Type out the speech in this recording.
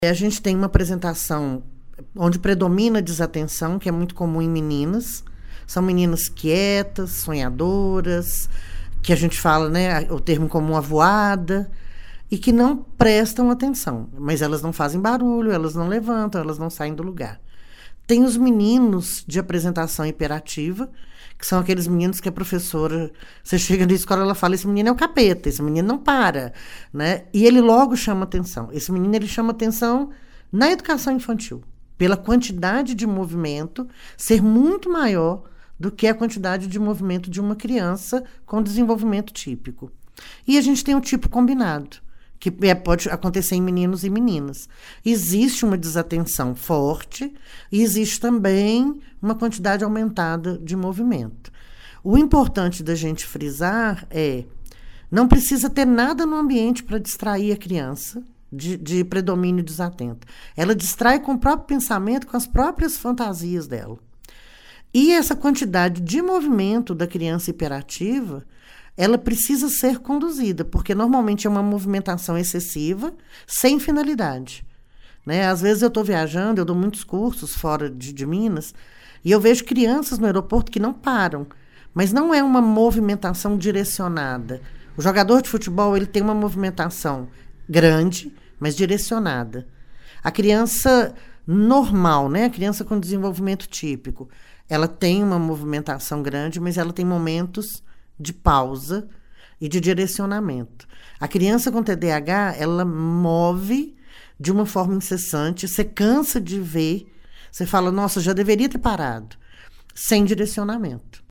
A gente tem uma apresentação onde predomina a desatenção, que é muito comum em meninas. São meninas quietas, sonhadoras, que a gente fala, né, o termo comum avoada, e que não prestam atenção. Mas elas não fazem barulho, elas não levantam, elas não saem do lugar. Tem os meninos de apresentação hiperativa, que são aqueles meninos que a professora, você chega na escola, ela fala, esse menino é o capeta, esse menino não para, né? E ele logo chama atenção. Esse menino, ele chama atenção na educação infantil, pela quantidade de movimento ser muito maior do que a quantidade de movimento de uma criança com desenvolvimento típico. E a gente tem um tipo combinado, que pode acontecer em meninos e meninas. Existe uma desatenção forte e existe também uma quantidade aumentada de movimento. O importante da gente frisar é, não precisa ter nada no ambiente para distrair a criança de predomínio desatento. Ela distrai com o próprio pensamento, com as próprias fantasias dela. E essa quantidade de movimento da criança hiperativa, ela precisa ser conduzida, porque normalmente é uma movimentação excessiva, sem finalidade. Né? Às vezes eu estou viajando, eu dou muitos cursos fora de Minas, e eu vejo crianças no aeroporto que não param, mas não é uma movimentação direcionada. O jogador de futebol, ele tem uma movimentação grande, mas direcionada. A criança normal, né? A criança com desenvolvimento típico, ela tem uma movimentação grande, mas ela tem momentos de pausa e de direcionamento. A criança com TDAH, ela move de uma forma incessante, você cansa de ver, você fala, nossa, já deveria ter parado, sem direcionamento.